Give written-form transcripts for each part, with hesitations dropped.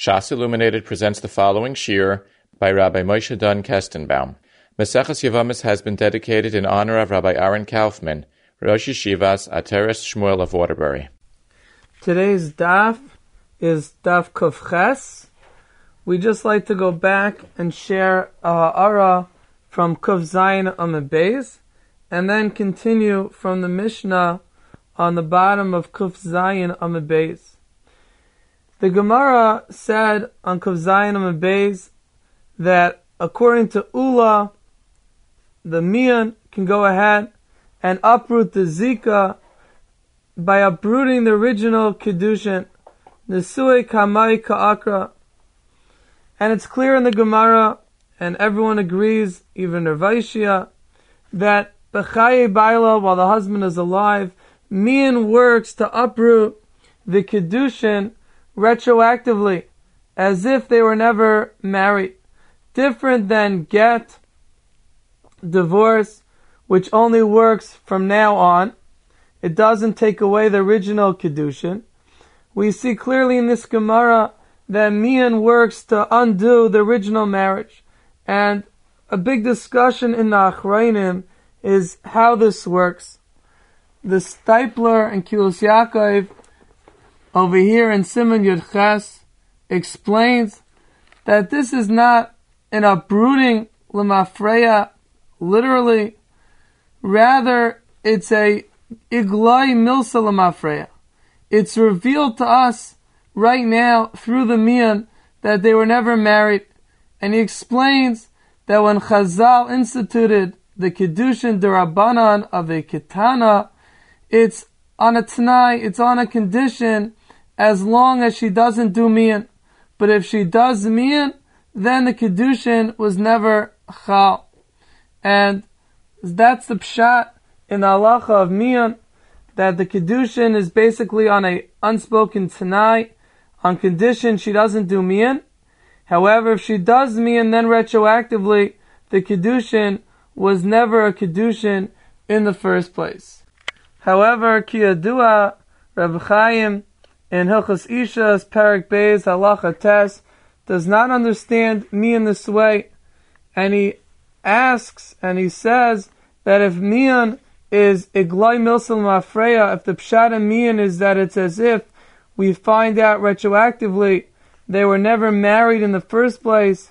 Shas Illuminated presents the following shir by Rabbi Moshe Dun Kestenbaum. Maseches Yevamis has been dedicated in honor of Rabbi Aaron Kaufman, Rosh Yeshivas Ateres Shmuel of Waterbury. Today's daf is daf Kuf Ches. We just like to go back and share a ha'ara from Kuf Zayin Amud Beis, and then continue from the Mishnah on the bottom of Kuf Zayin Amud Beis. The Gemara said on Kuf Zayin Amud Beis that according to Ula, the Mian can go ahead and uproot the Zika by uprooting the original Kedushin, Nesui Kamai Ka'akra. And it's clear in the Gemara, and everyone agrees, even Rav Aishia, that B'chaye Baila, while the husband is alive, Mian works to uproot the Kedushin retroactively, as if they were never married. Different than get, divorce, which only works from now on. It doesn't take away the original Kedushin. We see clearly in this Gemara that Mian works to undo the original marriage. And a big discussion in the Achrayim is how this works. The Stipler and Kilos Yaakov over here in Siman Yud Ches explains that this is not an uprooting lemafreya, literally. Rather, it's a iglai milsa lemafreya. It's revealed to us right now through the Mian that they were never married. And he explains that when Chazal instituted the Kedushin D'Rabbanan of a Ketana, it's on a T'nai, it's on a condition as long as she doesn't do Mian. But if she does Mian, then the Kedushin was never Chal. And that's the Pshat in the halacha of Mian, that the Kedushin is basically on a unspoken T'nai, on condition she doesn't do Mian. However, if she does Mian, then retroactively, the Kedushin was never a Kedushin in the first place. However, Ki Yadua, Reb Chaim, in Hilchos Ishas, Perek Beis, Halacha Tes, does not understand Mian this way. And he asks, and he says, that if Mian is Iglai Milsal Mafreya, if the Pshat in Mian is that it's as if we find out retroactively they were never married in the first place.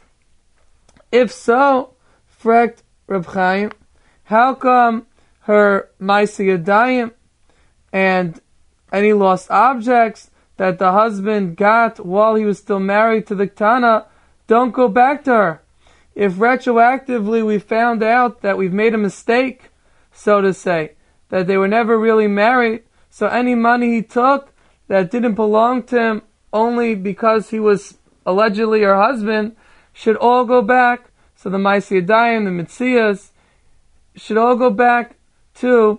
If so, frekt Reb Chaim, how come her Ma'aseh Yadayim and any lost objects that the husband got while he was still married to the Ketana don't go back to her? If retroactively we found out that we've made a mistake, so to say, that they were never really married, so any money he took that didn't belong to him only because he was allegedly her husband should all go back. So the Ma'aseh Yadayim, the Mitzias, should all go back to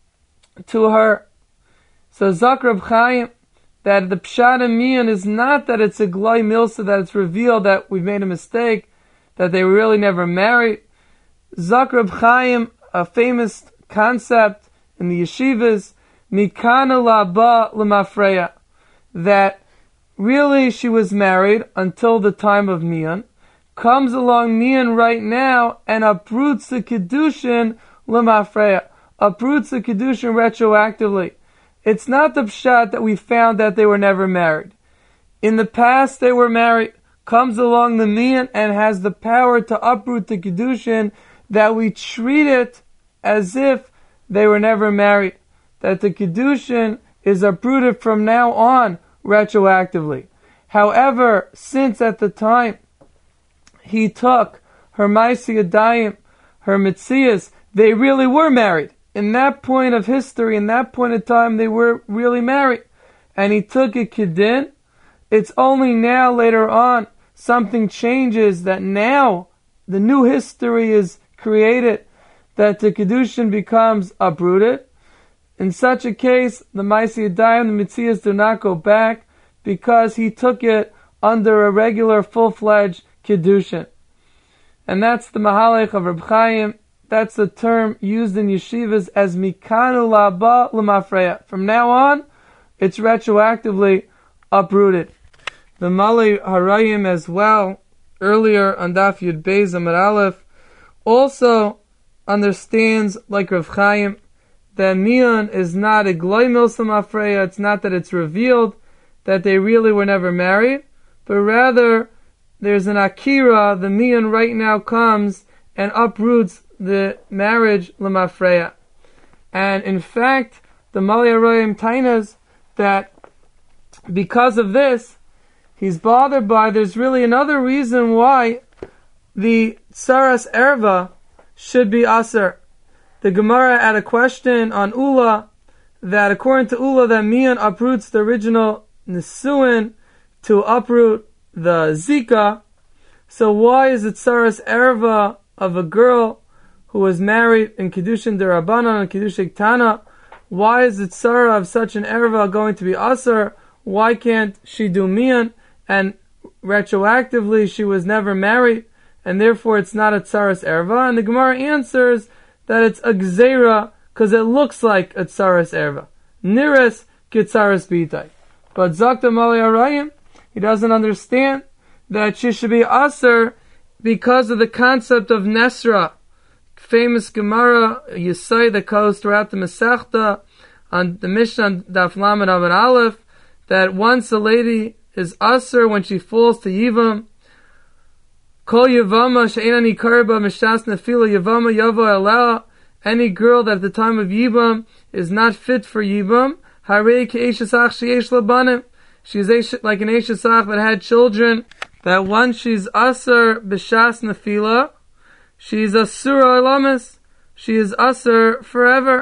her. So Zakrab Chaim, that the Pshat in Mian is not that it's a Glai Milsa, that it's revealed that we've made a mistake, that they were really never married. Zakrab Chaim, a famous concept in the yeshivas, Mikana Laba Lemafreya, that really she was married until the time of Mian, comes along Mian right now and uproots the Kedushin Lemafreya, uproots the Kedushin retroactively. It's not the Pshat that we found that they were never married. In the past they were married, comes along the Mian and has the power to uproot the Kedushin, that we treat it as if they were never married. That the Kedushin is uprooted from now on retroactively. However, since at the time he took her Ma'aseh Yadayim, her Mitzias, they really were married. In that point of history, in that point of time, they were really married. And he took a Kedin. It's only now, later on, something changes, that now the new history is created, that the Kedushin becomes uprooted. In such a case, the Ma'aseh Yadayim, the Mitzias, do not go back, because he took it under a regular, full-fledged Kedushin. And that's the Mahalech of Reb Chaim. That's the term used in yeshivas as Mikanu Laba Lemafreya. From now on, it's retroactively uprooted. the Malay Harayim as well, earlier on Daf Yud Beis Amud Aleph, also understands, like Rav Chaim, that Mian is not a Gloi Milsa Mafreya. It's not that it's revealed that they really were never married, but rather there's an Akira. The Mian right now comes and uproots the marriage Lamafreya. And in fact, the Malay Harayim tainas that because of this, he's bothered by, there's really another reason why the Tsaras Erva should be Aser. The Gemara had a question on Ula, that according to Ula, that Mian uproots the original Nisuin to uproot the Zika. So why is it Tsaras Erva of a girl who was married in Kiddushin Derabanan and Kiddushin Tana? Why is the Tzara of such an Erva going to be Aser? Why can't she do Mian? And retroactively, she was never married, and therefore it's not a Tsaras Erva. And the Gemara answers that it's a Gzeira, because it looks like a Tsaras Erva. Niris Kitsaras Bitai. But Zakta Malay Harayim, he doesn't understand that she should be Aser because of the concept of Nesra. Famous Gemara, Yisai, that goes throughout the Masechta, on the Mishnah Daf Lamed Amud Aleph, that once a lady is Aser when she falls to Yivam, Kol Yavama she'enani karba mishas nefila Yavama yavo eleh, any girl that at the time of Yibam is not fit for Yibam, harei ke'eshesach sheyesh labanim, she's like an Eshesach that had children, that once she's Aser b'shas nefila, she's Asura Ilamis, she is Aser forever,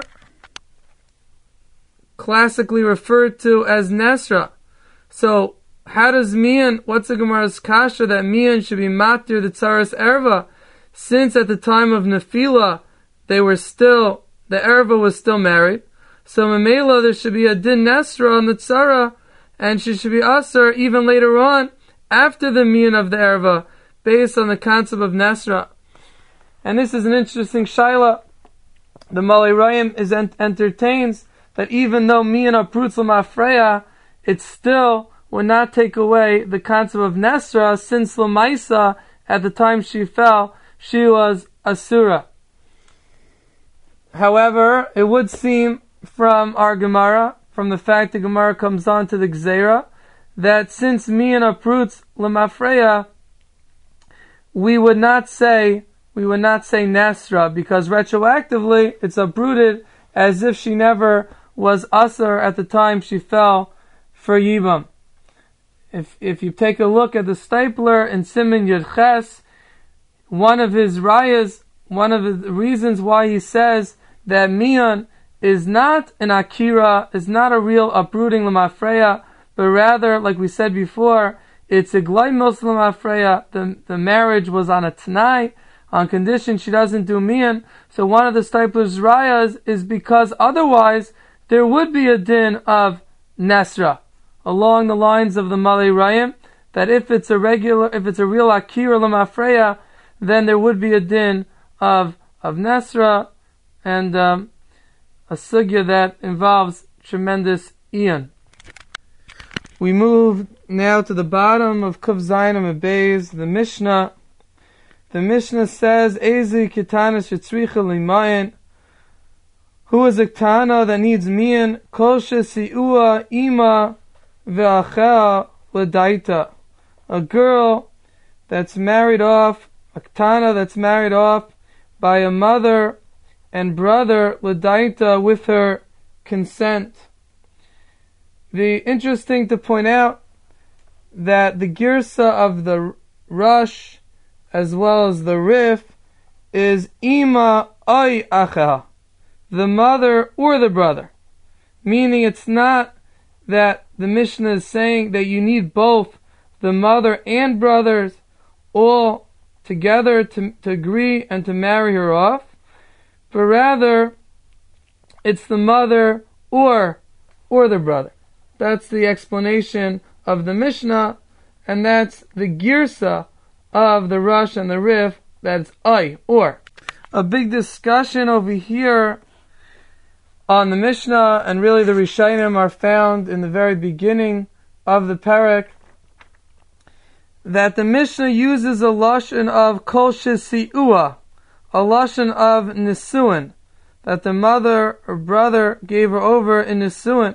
classically referred to as Nesra. So, how does Mian, what's the Gemara's kasha that Mian should be matir the Tsaras Erva, since at the time of Nefila, the Erva was still married, so Mamela there should be a Din Nesra on the Tzara, and she should be Aser even later on, after the Mian of the Erva, based on the concept of Nesra. And this is an interesting shaila. The Malay Harayim entertains that even though Mian uproots Lamafreya, it still would not take away the concept of Nesra, since Lamaisa, at the time she fell, she was Asura. However, it would seem from our Gemara, from the fact the Gemara comes on to the Gzeira, that since Mian uproots Lamafreya, we would not say Nesra, because retroactively it's uprooted as if she never was Asar at the time she fell for Yibam. If you take a look at the Stapler in Siman Yud Ches, one of his rayas, one of the reasons why he says that Mian is not an Akira, is not a real uprooting Lamafreya, but rather, like we said before, it's a Glai Milsa Lamafreya. The marriage was on a Tanai, on condition she doesn't do Mian. So one of the Stapler's rayas is because otherwise there would be a din of Nesra, along the lines of the Malay Harayim, that if it's a real Akira Lamafreya, then there would be a din of Nesra, and a sugya that involves tremendous Ian. We move now to the bottom of Kuf Zayin Amud Beis, the Mishnah. The Mishnah says, Ezi Kitana Shetzricha Limayin, who is a Ketana that needs Mian, Kol Shesi'ua Ima Ve'achea L'daita, a girl that's married off, a Ketana that's married off by a mother and brother L'daita with her consent. The interesting to point out that the girsa of the Rush as well as the Rif is Ima Ay Acha, the mother or the brother. Meaning it's not that the Mishnah is saying that you need both the mother and brothers all together to agree and to marry her off, but rather it's the mother or the brother. That's the explanation of the Mishnah, and that's the girsa of the Rush and the Rif, that's ay, or. A big discussion over here on the Mishnah, and really the Rishayim are found in the very beginning of the Perek, that the Mishnah uses a lashon of kol shesi'ua, a lashon of nisuin, that the mother or brother gave her over in nisuin,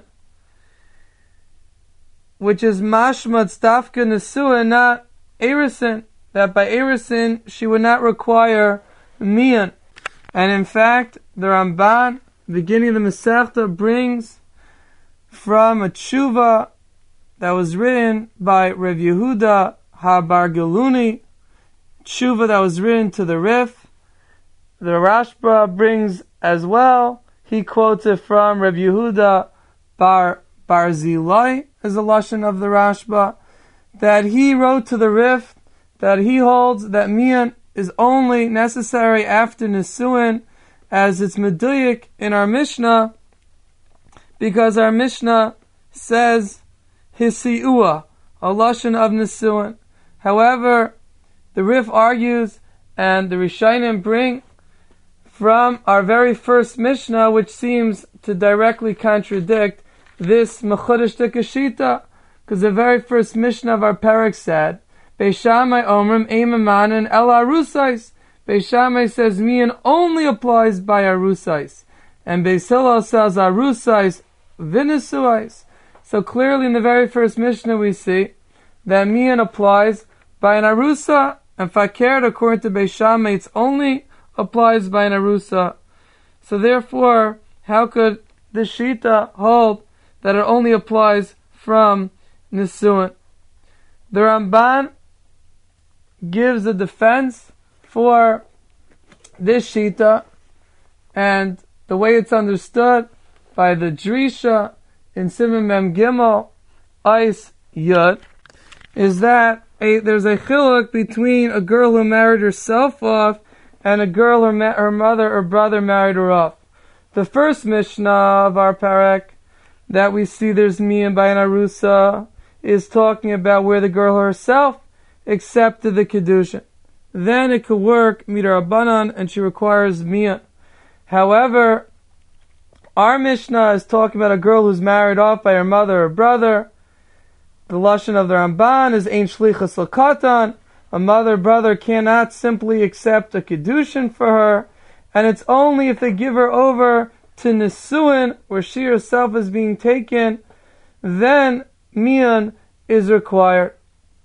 which is mashma tztafka nisuin, not erisin, that by erisin she would not require mian. And in fact, the Ramban, beginning of the Masechta, brings from a tshuva that was written by Rav Yehuda HaBar Giluni, tshuva that was written to the Rif. The Rashba brings as well, he quotes it from Rav Yehuda Bar Zilai, as a lashon of the Rashba, that he wrote to the Rif that he holds that mian is only necessary after nisuin, as it's meduyik in our Mishnah, because our Mishnah says hisi'ua, a lashon of nisuin. However, the Rif argues, and the Rishonim bring from our very first Mishnah, which seems to directly contradict this mechudesh dekashita, because the very first Mishnah of our parak said, Beis Shammai omrim eimanan el arusais. Beis Shammai says mian only applies by arusais, and Beis Hillel says arusais vinisuais. So clearly in the very first Mishnah we see that mian applies by an arusa, and fakert, according to Beis Shammai, it only applies by an arusa. So therefore, how could the shita hold that it only applies from nisuin? The Ramban gives a defense for this shita, and the way it's understood by the Drisha in Siman Mem Gimel Eis Yud is that there's a chiluk between a girl who married herself off and a girl her mother or brother married her off. The first Mishnah of our parak that we see there's mian by an arusa is talking about where the girl herself accepted the kedushin. Then it could work midarabanan, and she requires mian. However, our Mishnah is talking about a girl who's married off by her mother or brother. The lashon of the Ramban is ein shlichus l'katan. A mother or brother cannot simply accept a kedushin for her, and it's only if they give her over to nisuin, where she herself is being taken, then mian is required.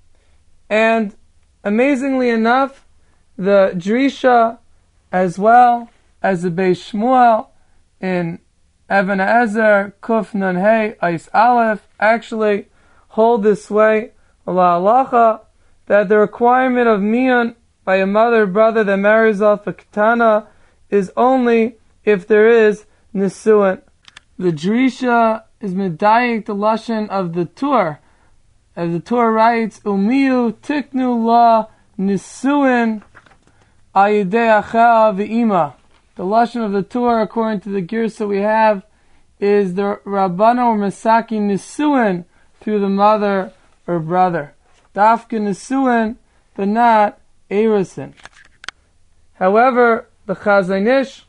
And amazingly enough, the Drisha, as well as the Beis Shmuel in Even HaEzer Kuf Nun Hey Eis Aleph, actually hold this way, ala halacha, that the requirement of mian by a mother or brother that marries off a ketana is only if there is nisuin. The Drisha is medayik the lashon of the Tur, as the Torah writes, Umiyu tiknu la nisuin ayidei achah v'ima. The lashon of the Torah, according to the girsa we have, is the Rabbana or Masaki nisuin through the mother or brother. Dafka nisuin, but not erisin. However, the Chazon Ish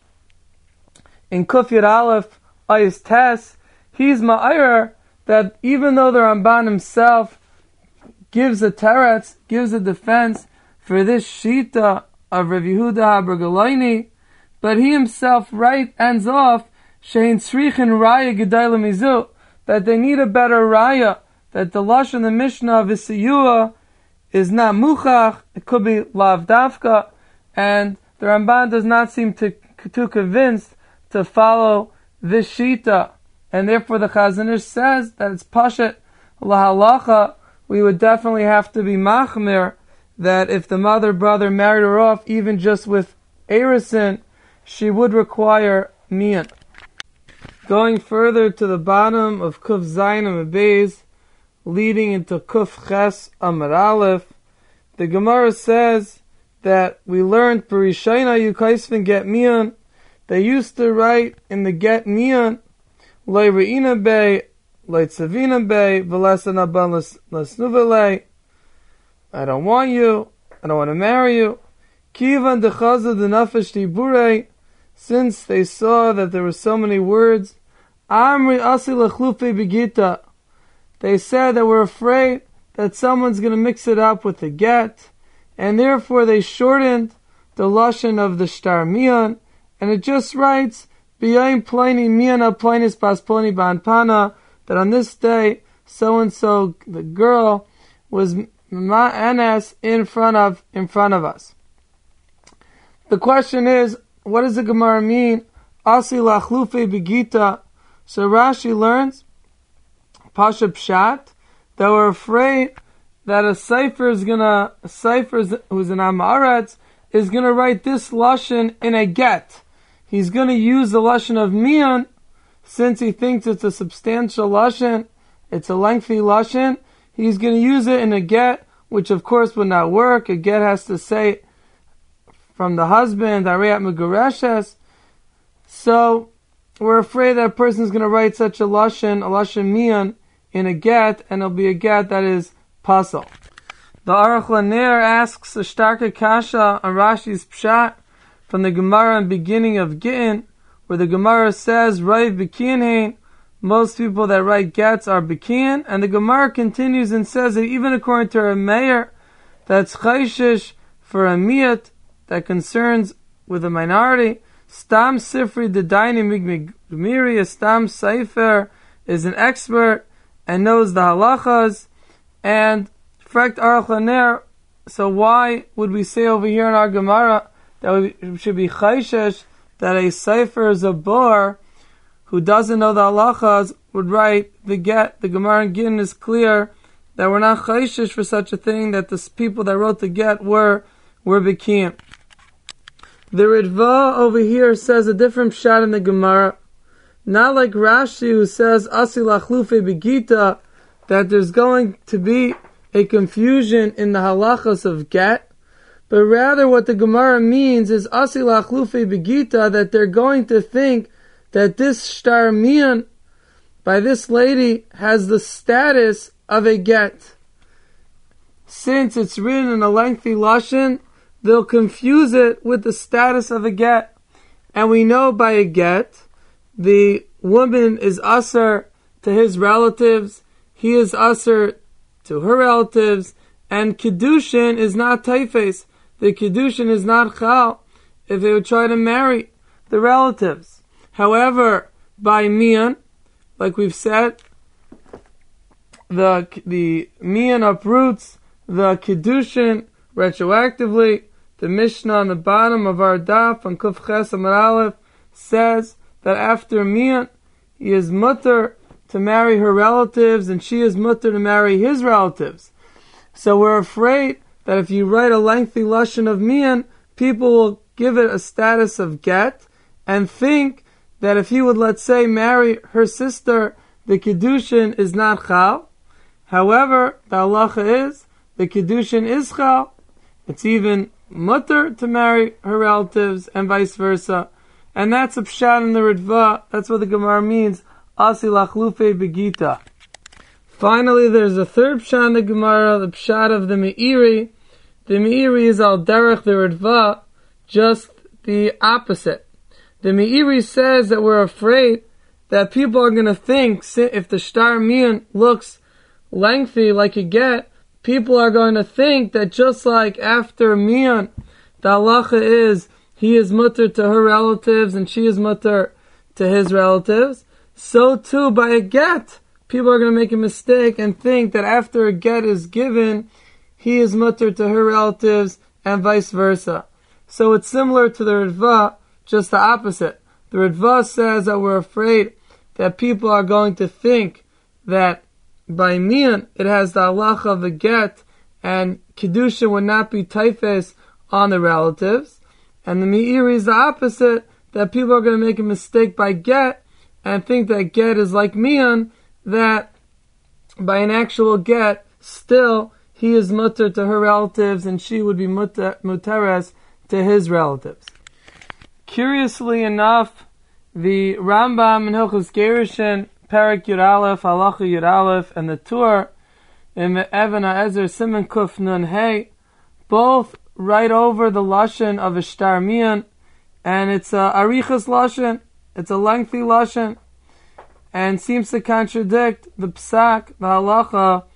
in Kuf Yud Aleph Ayis Tes, he's ma'ayer that even though the Ramban himself gives a teretz, gives a defense for this shita of Rav Yehuda HaBar Giluni, but he himself ends off shein tzrichin raya gedai lemizu, that they need a better raya, that the lashon the Mishnah of Isiyua is not muchach, it could be lav dafka, and the Ramban does not seem too convinced to follow this shita, and therefore the Chazon Ish says that it's pashat lahalacha. We would definitely have to be machmir that if the mother brother married her off, even just with erisin, she would require mian. Going further to the bottom of Kuf Zayin Amud Beis, leading into Kuf Ches Amud Aleph, the Gemara says that we learned Berishayna Yukaisvin Get Mian. They used to write in the Get Mian, Loi Re'ina Bey, Loi Tzavina Bey, V'lesana Ban Lesnuvelei. I don't want you, I don't want to marry you. Kivan Dechaza the Nafesh Tiburei, since they saw that there were so many words, Amri Asi Lechlufe Begita, they said that we're afraid that someone's going to mix it up with the get, and therefore they shortened the lashon of the shtar mian, and it just writes b'yayim plini miana plinis bas plini ba'anpana, that on this day so and so the girl was ma'anes in front of us. The question is, what does the Gemara mean? Asi lachlufe begita. So Rashi learns Pasha Pshat that we're afraid that a cipher who's an Amaretz is gonna write this lashon in a get. He's gonna use the lashon of mian, since he thinks it's a substantial lashon, it's a lengthy lashon. He's gonna use it in a get, which of course would not work. A get has to say from the husband, Ariyat Megureshes. So we're afraid that a person is going to write such a lashon mian, in a get, and it'll be a get that is pasul. The Aruch LaNer asks a starke kasha on Rashi's pshat from the Gemara in beginning of Gittin, where the Gemara says, Raiv Bekian Hain, most people that write gets are Bekian, and the Gemara continues and says that even according to a mayor, that's chayshish for a miyat, that concerns with a minority. Stam Sifri Dedaini Migmiri, a Stam Sefer, is an expert and knows the halachas. And Frekt Aruch LaNer, so why would we say over here in our Gemara that we should be chayshish that a Sefer is a bor who doesn't know the halachas would write the get? The Gemara in Gittin is clear that we're not chayshish for such a thing, that the people that wrote the get were Bikiyim. The Ritva over here says a different pshat in the Gemara. Not like Rashi, who says Asi lachlufe begita, that there's going to be a confusion in the halachas of get, but rather what the Gemara means is Asi lachlufe begita, that they're going to think that this shtar mian by this lady has the status of a get. Since it's written in a lengthy lashon, they'll confuse it with the status of a get. And we know by a get, the woman is usher to his relatives, he is usher to her relatives, and Kiddushin is not taifes. The Kiddushin is not chal if they would try to marry the relatives. However, by mian, like we've said, the mian uproots the Kiddushin retroactively. The Mishnah on the bottom of our daf on Kuf Ches Amar Aleph says that after mian, he is mutter to marry her relatives, and she is mutter to marry his relatives. So we're afraid that if you write a lengthy lashon of mian, people will give it a status of get, and think that if he would, let's say, marry her sister, the Kiddushin is not chal. However, the halacha is, the Kiddushin is chal. It's even mutter to marry her relatives, and vice versa. And that's a pshat in the Ritva. That's what the Gemara means, Asi lachlufe begita. Finally, there's a third pshat in the Gemara, the pshat of the Meiri. The Meiri is al derech the Ritva, just the opposite. The Meiri says that we're afraid that people are going to think, if the shtar mian looks lengthy like a get, people are going to think that just like after mian, the halacha is he is mutter to her relatives and she is mutter to his relatives, so too by a get, people are going to make a mistake and think that after a get is given, he is mutter to her relatives and vice versa. So it's similar to the Ritva, just the opposite. The Ritva says that we're afraid that people are going to think that by mian it has the halacha of a get, and Kiddushin would not be taifes on the relatives. And the Meiri is the opposite, that people are going to make a mistake by get and think that get is like mian, that by an actual get, still he is mutter to her relatives and she would be muteres to his relatives. Curiously enough, the Rambam in Hilchos Gerushin, Perek Yud Aleph, Halacha Yud Aleph, and the Tur in the Even HaEzer Siman Kuf Nun Hey, both write over the lashon of a shtar mian, and it's a arichas lashon, it's a lengthy lashon, and seems to contradict the psak, the halacha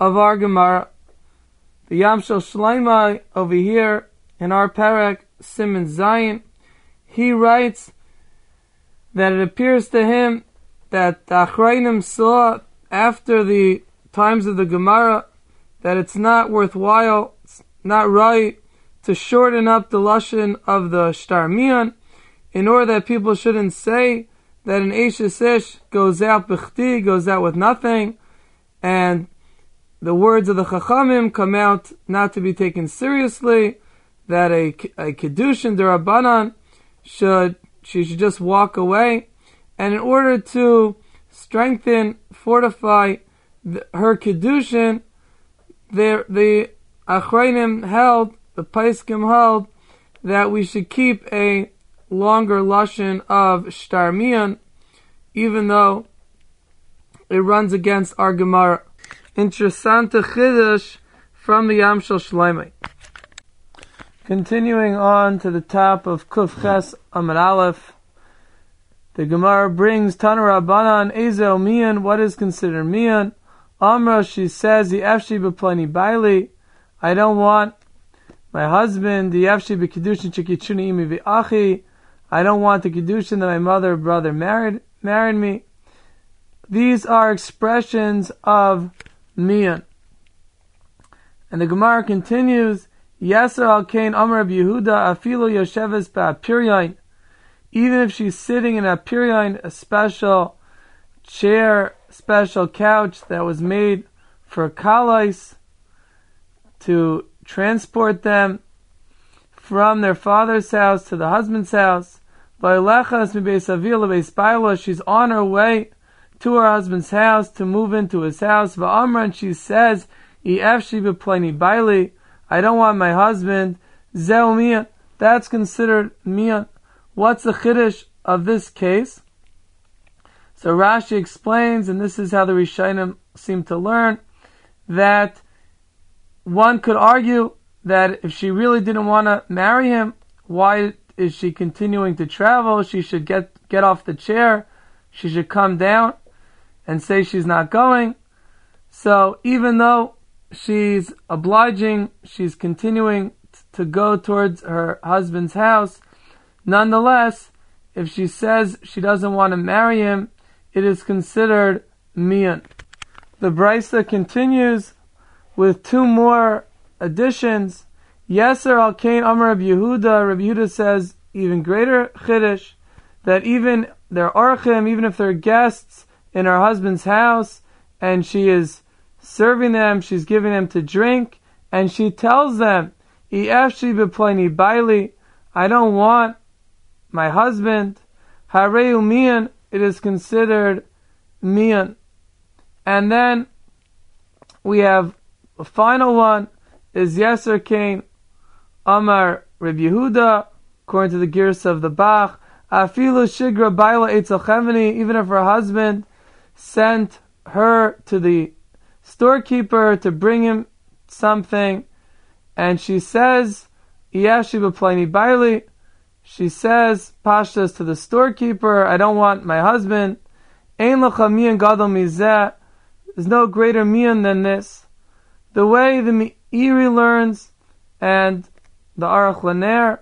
of our Gemara. The Yamshel Shleimai over here in our Perek Siman Zayin, he writes that it appears to him that the Achrayim saw after the times of the Gemara that it's not worthwhile, it's not right to shorten up the lashon of the Shtar Mian, in order that people shouldn't say that an Eishes Ish goes out b'chti, goes out with nothing, and the words of the Chachamim come out not to be taken seriously, that a Kedushin D'Rabbanan she should just walk away. And in order to strengthen, fortify her Kedushin, the Achrayim held, the Paiskim held, that we should keep a longer lashon of Shtar Mian, even though it runs against our Gemara. Interessante Chiddush from the Yamshel Shleimai. Continuing on to the top of Kuf Ches Amud Aleph, the Gemara brings Tana Rabbanan Ezel Mian, what is considered Mian? Amra, she says, Yefshi b'plani baili, I don't want my husband, Yefshi b'kedushin shekichuni imi v'achi, I don't want the kedushin that my mother or brother married me. These are expressions of Mian. And the Gemara continues, Yeser al Kain Amar Yehuda Afilo Yosheves Ba'apiryain. Even if she's sitting in a piryain, a special chair, special couch that was made for kalais to transport them from their father's house to the husband's house. She's on her way to her husband's house to move into his house. And she says, I don't want my husband. Zeu mian. That's considered mian. What's the chiddush of this case? So Rashi explains, and this is how the Rishonim seem to learn, that one could argue that if she really didn't want to marry him, why is she continuing to travel? She should get off the chair. She should come down and say she's not going. So even though she's obliging, she's continuing to go towards her husband's house, nonetheless, if she says she doesn't want to marry him, it is considered mian. The Brisa continues with two more additions. Yeser al Kain Amar Rabbi Yehuda. Rabbi Yehuda says even greater chiddush, that even their orchim, even if they're guests in her husband's house, and she is serving them, she's giving them to drink, and she tells them, Ifshi b'plani baili, I don't want my husband. Hareu mian, it is considered mian. And then we have a final one, is Yeser Kain Amar Rabbi Yehuda, according to the Girsa of the Bach, Afilu Shigra Baila Eitzel Chemeni, even if her husband sent her to the storekeeper to bring him something, and she says, Iyashi b'plani baili, she says, Pashtas to the storekeeper, I don't want my husband. Ein lecha mian gadol mizeh, there's no greater mian than this. The way the Meiri learns, and the Aruch LaNer,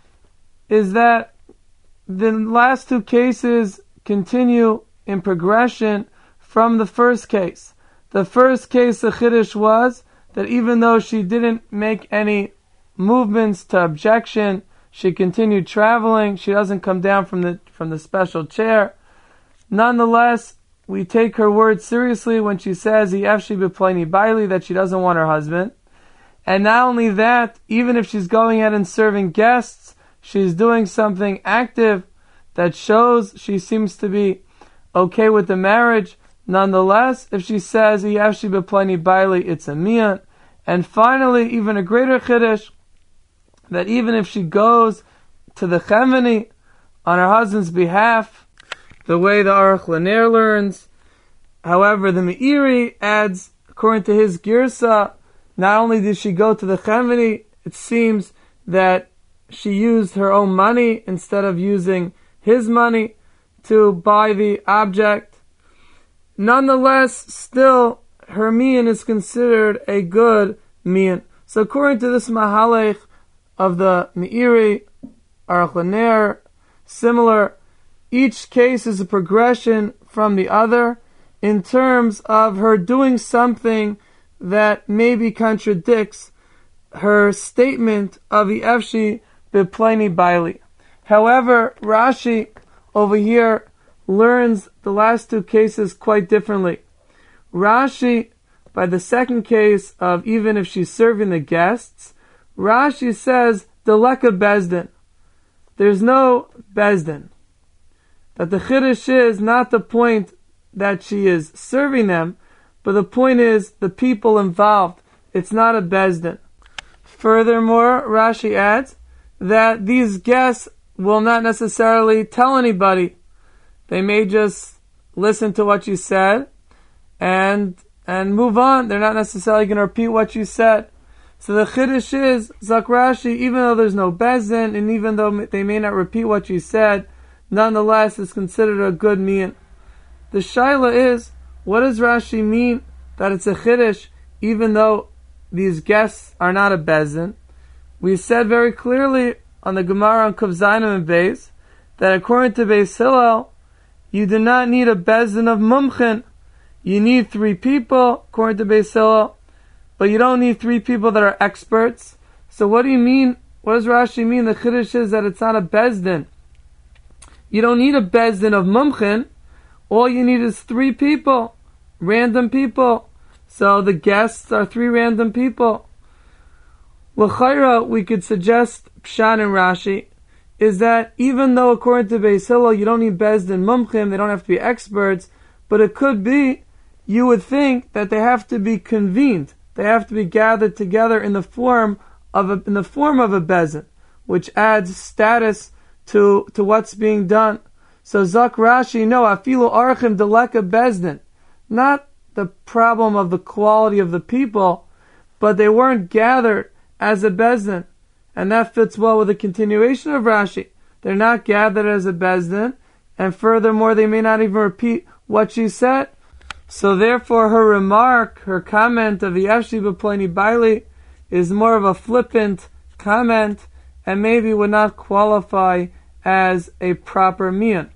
is that the last two cases continue in progression from the first case. The first case, the chiddush was that even though she didn't make any movements to objection, she continued traveling. She doesn't come down from the special chair. Nonetheless, we take her word seriously when she says "Yefshi b'plani baili," that she doesn't want her husband. And not only that, even if she's going out and serving guests, she's doing something active that shows she seems to be okay with the marriage. Nonetheless, if she says "Yefshi b'plani baili," it's a mian. And finally, even a greater chiddush, that even if she goes to the chemeni on her husband's behalf, the way the Aruch LaNer learns, however, the Meiri adds, according to his girsa, not only did she go to the chemeni, it seems that she used her own money instead of using his money to buy the object. Nonetheless, still, her mian is considered a good mian. So according to this mahalech of the Meiri, Aruch LaNer, similar, each case is a progression from the other in terms of her doing something that maybe contradicts her statement of Efshi B'Pleni Baili. However, Rashi over here learns the last two cases quite differently. Rashi, by the second case of even if she's serving the guests, Rashi says, Deleka Bezdin. There's no Bezdin. That the Chiddush is not the point that she is serving them, but the point is the people involved. It's not a Bezdin. Furthermore, Rashi adds that these guests will not necessarily tell anybody. They may just listen to what you said and move on. They're not necessarily going to repeat what you said. So the Chiddush is, Zak Rashi, even though there's no Bezdin, and even though they may not repeat what you said, nonetheless it's considered a good mian. The Shaila is, what does Rashi mean that it's a Chiddush, even though these guests are not a Bezdin? We said very clearly on the Gemara on Kuf Zayin and Beis, that according to Beis Hillel, you do not need a Bezdin of Mumchin. You need 3 people, according to Beis Hillel, but you don't need 3 people that are experts. So what do you mean? What does Rashi mean? The Chiddush is that it's not a Bezdin. You don't need a Bezdin of Mumchin. All you need is 3 people, random people. So the guests are 3 random people. L'chayra, we could suggest Pshat and Rashi, is that even though according to Beis Hillel you don't need Bezdin Mumchim, they don't have to be experts, but it could be, you would think that they have to be convened. They have to be gathered together in the form of a Bezdin, which adds status to what's being done. So Zak Rashi, no, afilu archim deleka Bezdin. Not the problem of the quality of the people, but they weren't gathered as a Bezdin. And that fits well with the continuation of Rashi. They're not gathered as a Bezdin, and furthermore, they may not even repeat what she said. So therefore, her remark, her comment of the Efshi B'Pleni Baili is more of a flippant comment, and maybe would not qualify as a proper mian.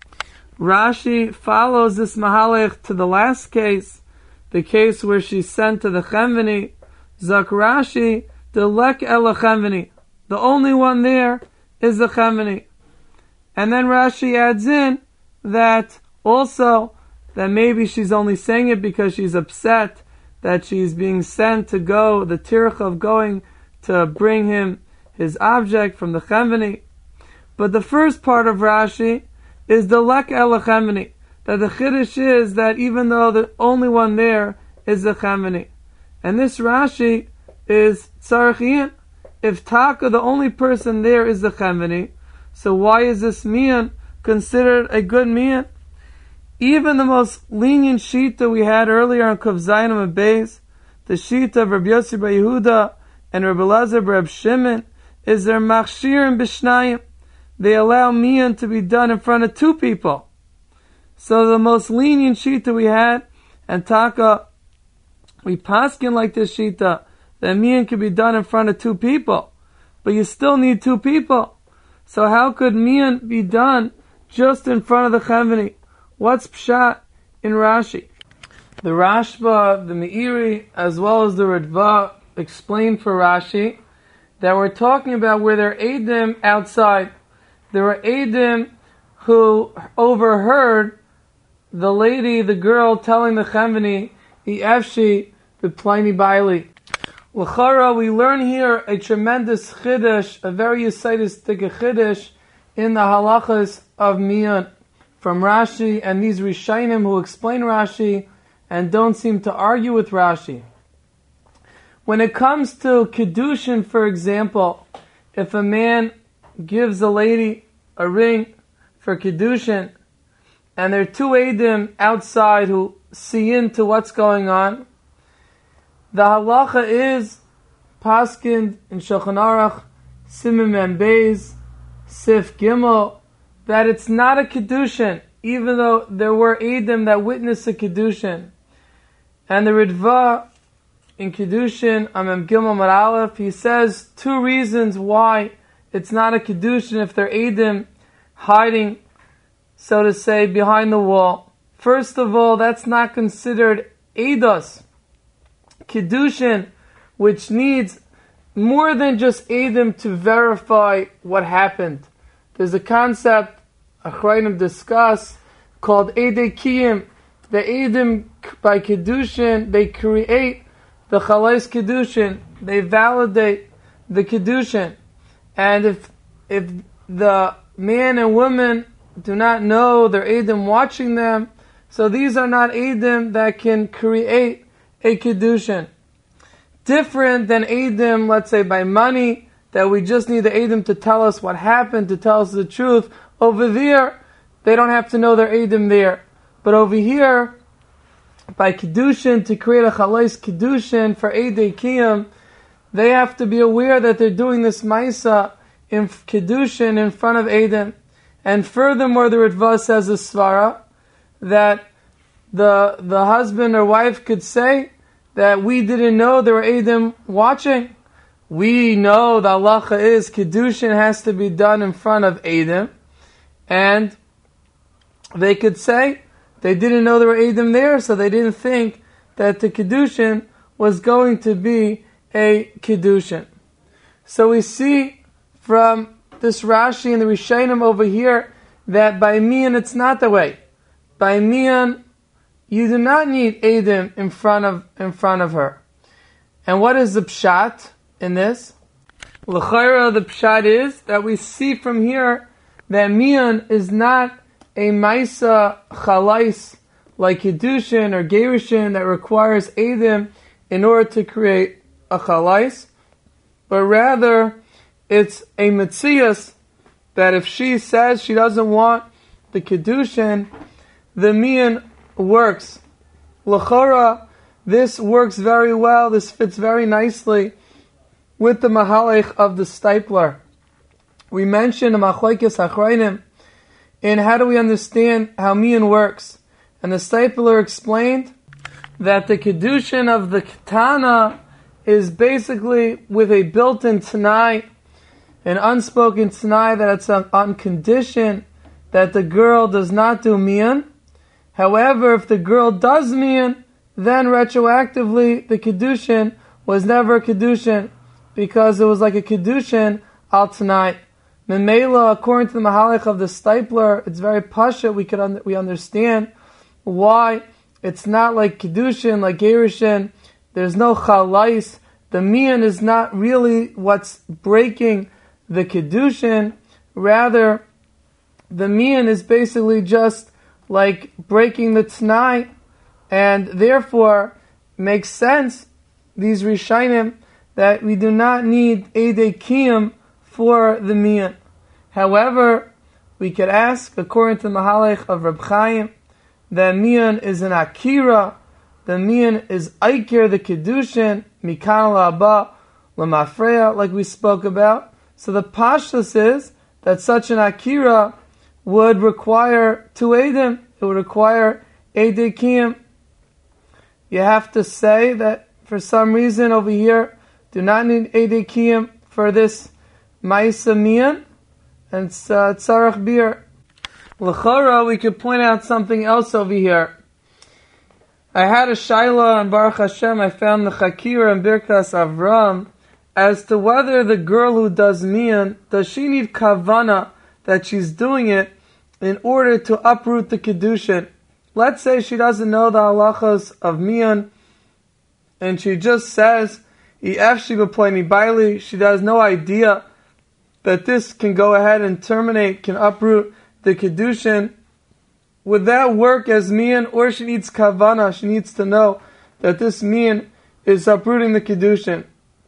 Rashi follows this mahalech to the last case, the case where she's sent to the Chemveni. Zak Rashi, Delek el Chemveni. The only one there is the Chemveni. And then Rashi adds in that also, that maybe she's only saying it because she's upset that she's being sent to go, the tircha of going to bring him his object from the Chemveni. But the first part of Rashi is the Lek el Chemveni, that the Chiddush is that even though the only one there is the Chemveni. And this Rashi is Tzarachiyin. If Taka, the only person there is the Chemveni, so why is this mian considered a good mian? Even the most lenient shita we had earlier on Kuf Zayin and Beis, the shita of Rabbi Yossi bar Yehuda and Rabbi Elazar bar Reb Shimon, is their machshir and bishnayim. They allow mian to be done in front of 2 people. So the most lenient shita we had, and Taka, we paskin like this shita, that mian can be done in front of 2 people. But you still need 2 people. So how could mian be done just in front of the Chemveni? What's pshat in Rashi? The Rashba, the Meiri, as well as the Radva explained for Rashi that we're talking about where there are Eidim outside. There were Eidim who overheard the lady, the girl, telling the Chemveni, Efshi B'Pleni Baili. L'chara, we learn here a tremendous chiddush, a very yesaitistic chiddush in the halachas of mian from Rashi and these Rishayim who explain Rashi and don't seem to argue with Rashi. When it comes to Kiddushin, for example, if a man gives a lady a ring for Kiddushin and there are 2 Eidim outside who see into what's going on, the halacha is paskind in Shulchan Aruch, Siman Mem Beis, Sif Gimel, that it's not a Kiddushin, even though there were Eidim that witnessed a Kiddushin. And the Ritva in Kiddushin, Amem Gimel Amud Aleph, he says two reasons why it's not a Kiddushin if they're Eidim hiding, so to say, behind the wall. First of all, that's not considered Eidos. Kiddushin, which needs more than just Eidim to verify what happened. There's a concept Achrayim discuss called Eidei Kiyim. The Eidim by Kiddushin, they create the Chalais Kiddushin. They validate the Kiddushin. And if the man and woman do not know their Eidim watching them, so these are not Eidim that can create a Kiddushin. Different than Eidim, let's say by money, that we just need the Eidim to tell us what happened, to tell us the truth. Over there, they don't have to know their Eidim there. But over here, by Kiddushin, to create a Chalais Kiddushin for Eidei Kiyum, they have to be aware that they're doing this Maisa in Kiddushin in front of Eidim. And furthermore, the Ritva says a Svara, that the husband or wife could say that we didn't know there were Eidim watching. We know the halacha is Kiddushin has to be done in front of Eidim. And they could say they didn't know there were Eidim there, so they didn't think that the Kiddushin was going to be a Kiddushin. So we see from this Rashi and the Rishonim over here that by Mian it's not the way. By Mian, you do not need Eidim in front of her. And what is the pshat in this? L'chayra, the pshat is that we see from here that Mian is not a Maisa Chalais like Kiddushin or Gerushin that requires Eidim in order to create a Chalais, but rather it's a Metzias that if she says she doesn't want the Kiddushin, the Mian works. L'chora, this works very well, this fits very nicely with the Mahalech of the Stipler. We mentioned a Machlokes Achrayim in how do we understand how Mian works. And the Stipler explained that the Kiddushin of the Ketana is basically with a built-in Tanai, an unspoken Tanai that it's on condition that the girl does not do Mian. However, if the girl does Mian, then retroactively the Kiddushin was never a Kiddushin because it was like a Kiddushin al Tanai. Memela, according to the Mahalech of the Stipler, it's very pasha. We understand why it's not like Kiddushin, like Gerushin. There's no Chalais. The Mian is not really what's breaking the Kiddushin. Rather, the Mian is basically just like breaking the T'nai, and therefore makes sense, these Rishonim, that we do not need Eidei Kiyum for the Mian. However, we could ask, according to the Mahalech of Reb Chaim, that Mian is an Akira, the Mian is Aikir, the Kiddushin, Mikan La'aba, Lamafreya, like we spoke about. So the Pashtus is that such an Akira would require two Eidim. It would require Eidei Kiyum. You have to say that for some reason over here, do not need Eidei Kiyum for this Maisa Mian, and Tzarech Bir. L'chora, we could point out something else over here. I had a Shaila, and Baruch Hashem, I found the Chakira and Birkas Avram, as to whether the girl who does Mian, does she need Kavana, that she's doing it in order to uproot the Kiddushin. Let's say she doesn't know the halachas of Mian, and she just says, she has no idea that this can go ahead and terminate, can uproot the Kiddushin. Would that work as Mian, or she needs Kavana, she needs to know that this Mian is uprooting the Kiddushin?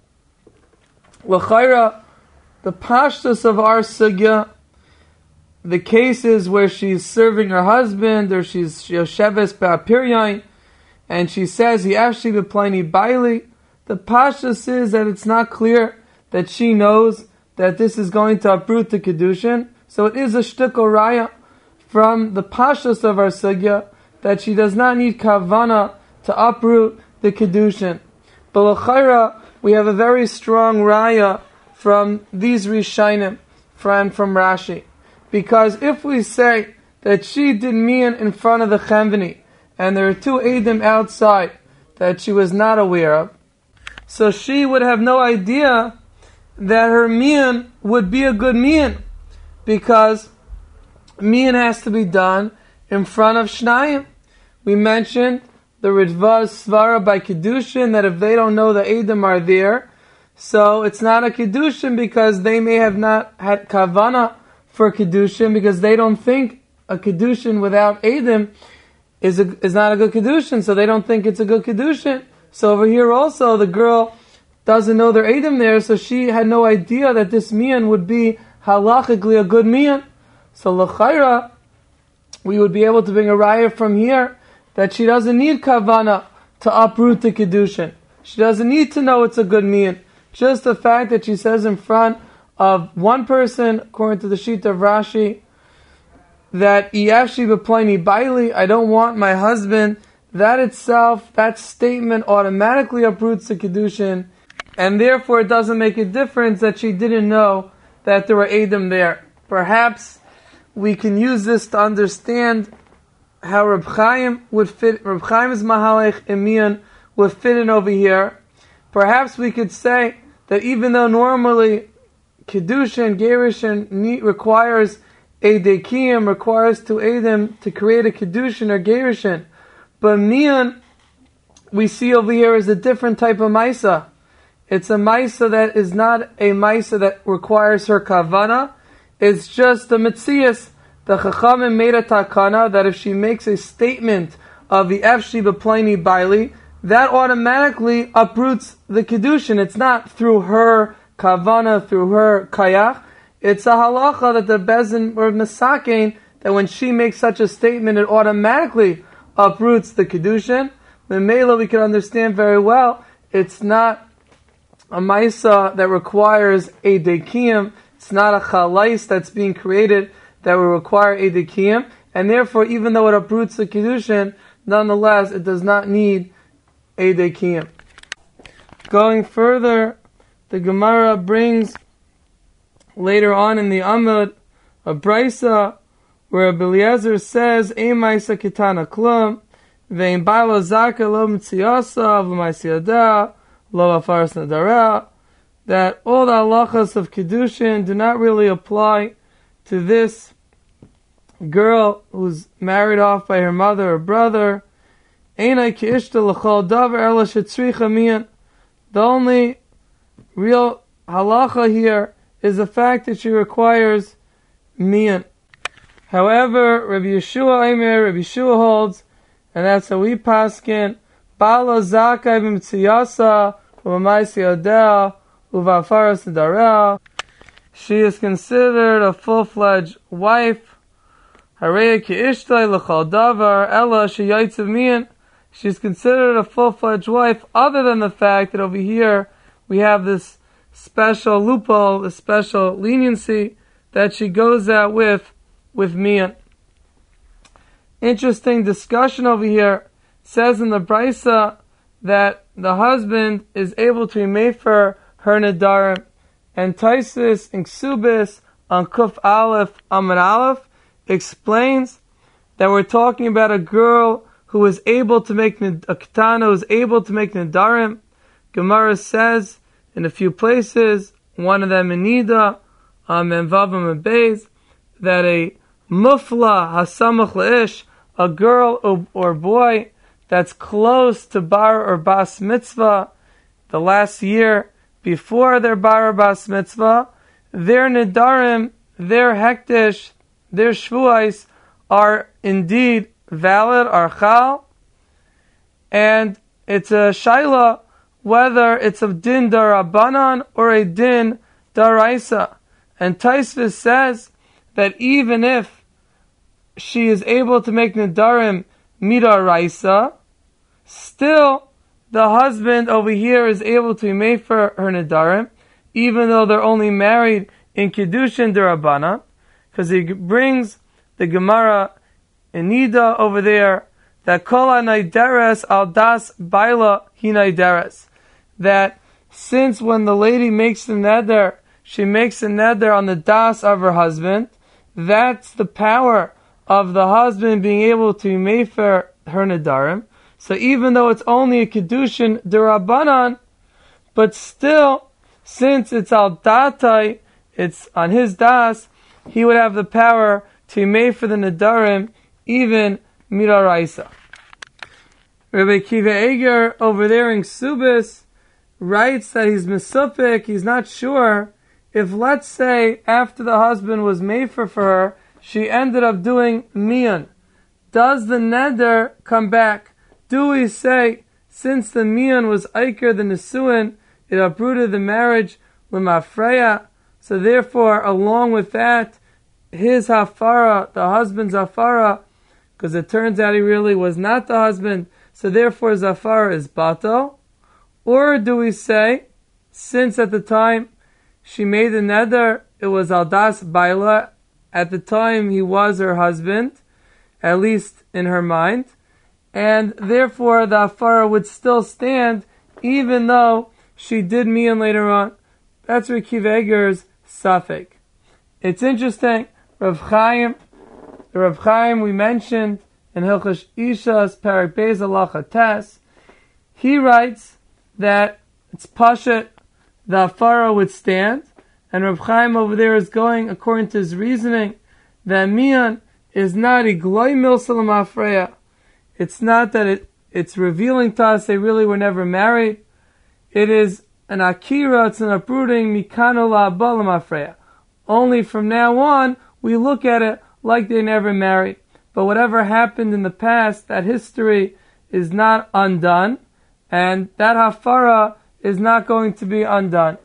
L'chayra, the pashtus of our sugya, the cases where she's serving her husband, or she's Yosheves Ba'apiryain, and she says, Yashti b'plaini baili, the pashtus is that it's not clear that she knows that this is going to uproot the Kiddushin. So it is a shtuk oraya from the pashtus of our sugya that she does not need kavana to uproot the Kedushin. But l'chayra, we have a very strong raya from these Rishonim, from Rashi. Because if we say that she did mian in front of the Chemveni, and there are two Eidim outside that she was not aware of, so she would have no idea that her mian would be a good mian, because mian has to be done in front of Shnayim. We mentioned the Ritva's Svara by Kedushin, that if they don't know the Eidim are there, so it's not a Kedushin because they may have not had Kavana for Kedushin, because they don't think a Kedushin without Eidim is not a good Kedushin, so they don't think it's a good Kedushin. So over here also, the girl doesn't know their Eidim there, so she had no idea that this mian would be halachically a good mian. So l'chayra, we would be able to bring a raya from here that she doesn't need kavana to uproot the kedushin. She doesn't need to know it's a good mian. Just the fact that she says in front of one person, according to the sheet of Rashi, that Iyavshi b'ploini baili, I don't want my husband, that itself, that statement automatically uproots the kedushin, and therefore it doesn't make a difference that she didn't know that there were Eidim there. Perhaps we can use this to understand how Reb Chaim would fit, Reb Chaim's Mahalech Emian would fit in over here. Perhaps we could say that even though normally Kedushin, Gerushin requires a Dekiyim, requires two Eidim to create a Kedushin or Gerushin, but Mian, we see over here, is a different type of Maisa. It's a Maisa that is not a Maisa that requires her Kavana. It's just the Metzias. The Chachamim made a takana that if she makes a statement of the Efshi b'ploini baili, that automatically uproots the Kedushin. It's not through her Kavana, through her Kayach. It's a halacha that the Bezin or Mesakein, that when she makes such a statement, it automatically uproots the Kedushin. The Mela we can understand very well. It's not a Maisa that requires a Dekiyim. It's not a Chalais that's being created that will require a Dekiyim. And therefore, even though it uproots the Kedushin, nonetheless, it does not need a Dekiyim. Going further, the Gemara brings later on in the Amud a Brisa where Eliezer says, Ein Maisa Kitana Klum, Vein Baila Zaka Lo Mitziyasa, V'Maisi Yada, Lo Afaras Nadara, that all the halachas of Kedushin do not really apply to this girl who's married off by her mother or brother. Einai Ki'ishta L'chol Davar Ela Shetzricha Mian. The only real halacha here is the fact that she requires mian. However, Rabbi Yeshua holds, and that's how we paskin, Bala Zakai b'Mitziyasa u'Maisi Yadeh u'Va'afaras Nedareh. She is considered a full-fledged wife. Hareya Ki'ishtai L'chal Davar Ela Sheyaitzav Mian. She's considered a full-fledged wife, other than the fact that over here we have this special loophole, a special leniency that she goes out with mian. Interesting discussion over here. It says in the Brisa that the husband is able to mefer her nedarim, and Taisus in Ksubis on Kuf Aleph Amud Aleph explains that we're talking about a girl who is able to make a ketana, who is able to make nedarim. Gemara says in a few places, one of them in Nida, Menvav and Beis, that a mufla hasamach leish, a girl or boy that's close to bar or bas mitzvah, the last year before their bar or bas mitzvah, their nedarim, their hektish, their shvuais are indeed valid, are chal, and it's a shaila whether it's a din darabanan or a din daraisa. And Taisvis says that even if she is able to make nedarim midaraisa, still the husband over here is able to make for her nedarim, even though they're only married in Kiddushin darabanan, because he brings the Gemara in Nida over there, that kol ha-naideres al das baila hi naideres, that since when the lady makes the neder, she makes a neder on the das of her husband, that's the power of the husband being able to mefer her nedarim. So even though it's only a kedushin derabanan, but still, since it's al datai, it's on his das, he would have the power to mefer the nedarim, even miraraisa. Rabbi Kiva Eger over there in Ksubis writes that he's mesupik, he's not sure if, let's say, after the husband was mefer for her, she ended up doing miyan. Does the neder come back? Do we say, since the miyan was aiker the nesuin, it uprooted the marriage l'mafreya, so therefore, along with that, his hafara, the husband's hafara, because it turns out he really was not the husband, so therefore zafara is batal? Or do we say, since at the time she made the neder, it was aldas baila, at the time he was her husband, at least in her mind, and therefore the hafara would still stand, even though she did miyan later on. That's Reb Kiva Eger's safek. It's interesting, Rav Chaim we mentioned in Hilchos Ishas Parak Beis Halacha Tes, he writes that it's pashat, the hafara would stand, and Rav Chaim over there is going according to his reasoning that miyan is not a gloi milsa l'mafreya. It's not that it's revealing to us they really were never married. It is an akira, it's an uprooting mikano la'aba l'mafreya. Only from now on we look at it like they never married. But whatever happened in the past, that history is not undone, and that hafara is not going to be undone.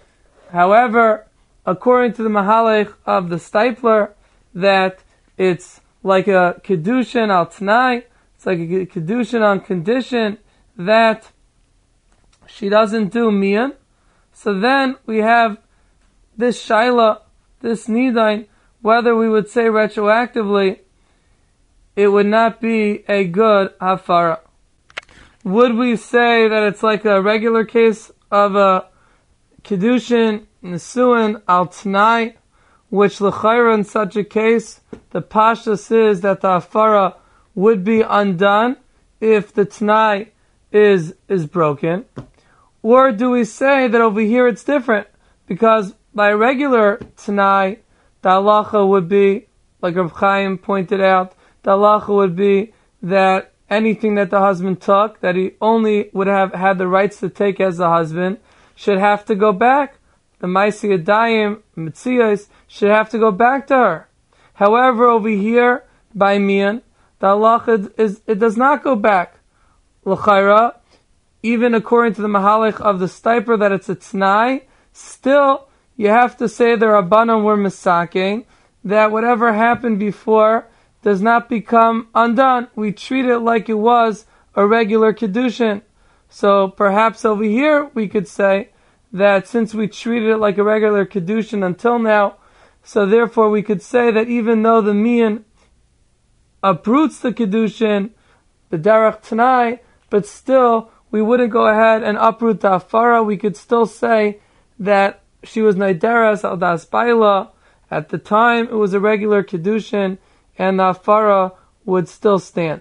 However, according to the Mahalech of the Steipler, that it's like a kedushin al t'nai, it's like a kedushin on condition that she doesn't do miyan. So then we have this shaila, this nidain, whether we would say retroactively, it would not be a good hafara. Would we say that it's like a regular case of a kedushin nesuin al t'nai, which l'chayra in such a case, the pashtus is that the hafara would be undone if the t'nai is broken? Or do we say that over here it's different? Because by regular t'nai, the halacha would be, like Rav Chaim pointed out, the halacha would be that anything that the husband took, that he only would have had the rights to take as a husband, should have to go back. The Maisi Yadayim, Metzias, should have to go back to her. However, over here, by miyan, the halacha it does not go back. L'chayra, even according to the Mahalech of the Steiper, that it's a t'nai, still, you have to say the Rabbanan were misaking, that whatever happened before does not become undone. We treat it like it was a regular kedushin. So perhaps over here we could say that since we treated it like a regular kedushin until now, so therefore we could say that even though the miyan uproots the kedushin, the derech t'nai, but still we wouldn't go ahead and uproot the hafara. We could still say that she was naideres al das baila. At the time it was a regular kedushin, and the hafara would still stand.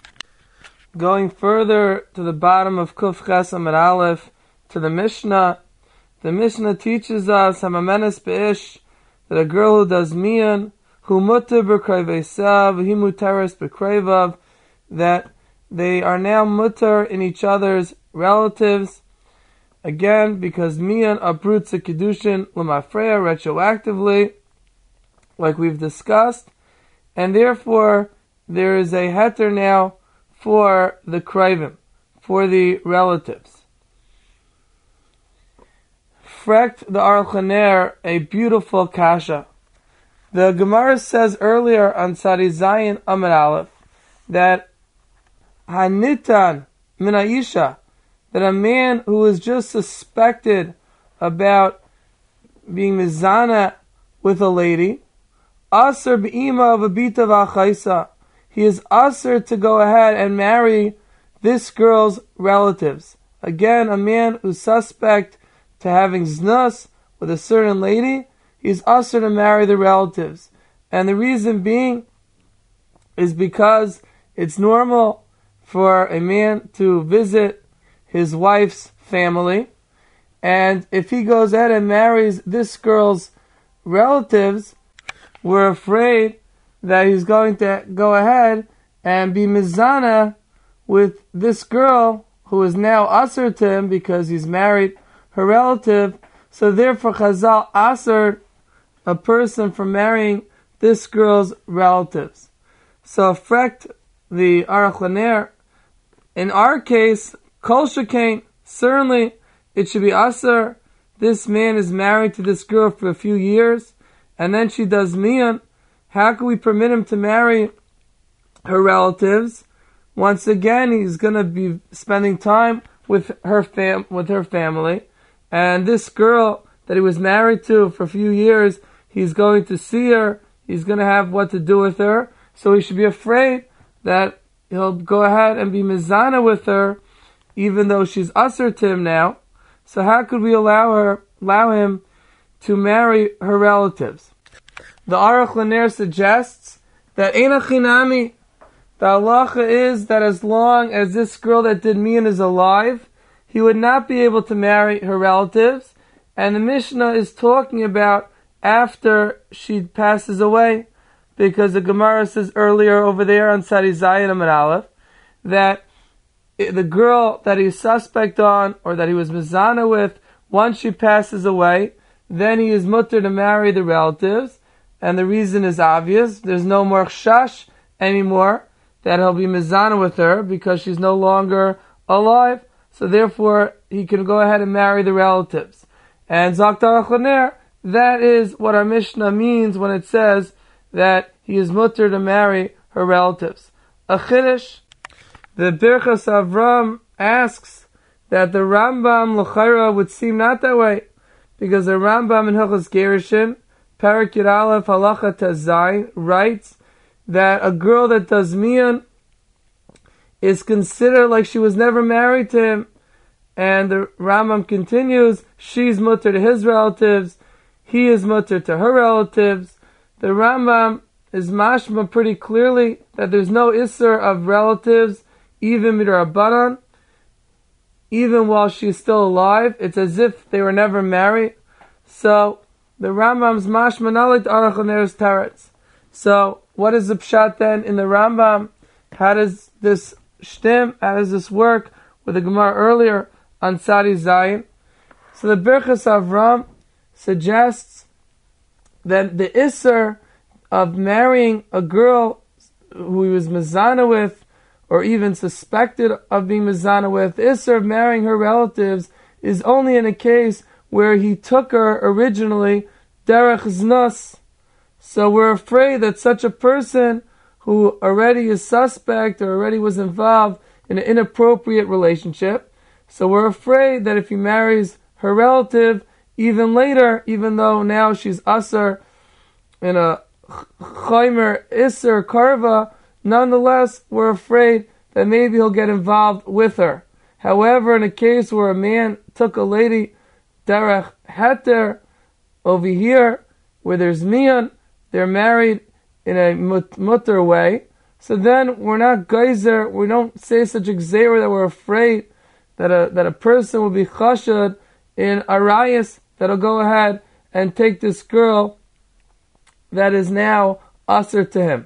Going further to the bottom of Kuf Ches Amud Aleph, to the Mishnah teaches us Hamamenes Be'ish, that a girl who does miyan, who mutter b'krayvesav, he muteres b'krayvav, that they are now mutter in each other's relatives. Again, because miyan uproots a kedushin l'mafreya retroactively, like we've discussed, and therefore there is a heter now for the krayvim, for the relatives. Frekt the Aruch HaNer a beautiful kasha. The Gemara says earlier on Tzadi Zayin Amud Aleph that hanitan min ha'isha, that a man who is just suspected about being mizana with a lady, aser b'ima of a bita v'achaisa, he is usher to go ahead and marry this girl's relatives. Again, a man who's suspect to having znus with a certain lady, he's usher to marry the relatives. And the reason being is because it's normal for a man to visit his wife's family, and if he goes ahead and marries this girl's relatives, we're afraid that he's going to go ahead and be mizana with this girl who is now asur to him because he's married her relative. So therefore Chazal asur a person from marrying this girl's relatives. So frekt the Aruch LaNer, in our case, kol shekain, certainly it should be asur. This man is married to this girl for a few years, and then she does miyan. How can we permit him to marry her relatives? Once again, he's going to be spending time with her family, and this girl that he was married to for a few years, he's going to see her, he's going to have what to do with her, so he should be afraid that he'll go ahead and be mizana with her, even though she's asur to him now. So how could we allow him to marry her relatives? The Aruch LaNer suggests that Eina Chinami, the halacha is that as long as this girl that did miyan is alive, he would not be able to marry her relatives. And the Mishnah is talking about after she passes away, because the Gemara says earlier over there on Sadi Zayin Amud Aleph that the girl that he's suspect on, or that he was mizana with, once she passes away, then he is mutter to marry the relatives. And the reason is obvious. There's no more chash anymore that he'll be mizana with her because she's no longer alive. So therefore, he can go ahead and marry the relatives. And Zok Aruch LaNer, that is what our Mishnah means when it says that he is mutter to marry her relatives. A chiddush, the Birchas Avram asks that the Rambam l'chayra would seem not that way, because the Rambam in Hilchos Gerushin, Parak Yud Aleph Halacha Tazayin, writes that a girl that does miyan is considered like she was never married to him. And the Rambam continues, she's mutter to his relatives, he is mutter to her relatives. The Rambam is mashma pretty clearly that there's no isser of relatives, even midrabanan, even while she's still alive. It's as if they were never married. So the Rambam's mashma not like the Aruch LaNer's teretz. So what is the pshat then in the Rambam? How does this shtim? How does this work with the Gemara earlier on Sadi Zayin? So the Birchas Avram suggests that the isser of marrying a girl who he was mizana with, or even suspected of being mizana with, the isser of marrying her relatives is only in a case where he took her originally derech znus. So we're afraid that such a person who already is suspect or already was involved in an inappropriate relationship, so we're afraid that if he marries her relative even later, even though now she's asur in a chaymer isser karva, nonetheless we're afraid that maybe he'll get involved with her. However, in a case where a man took a lady derech heter, over here where there's miyan, they're married in a mutter way, so then we're not geyser, we don't say such a gzeira that we're afraid that a person will be chashad in arayas that'll go ahead and take this girl that is now asur to him.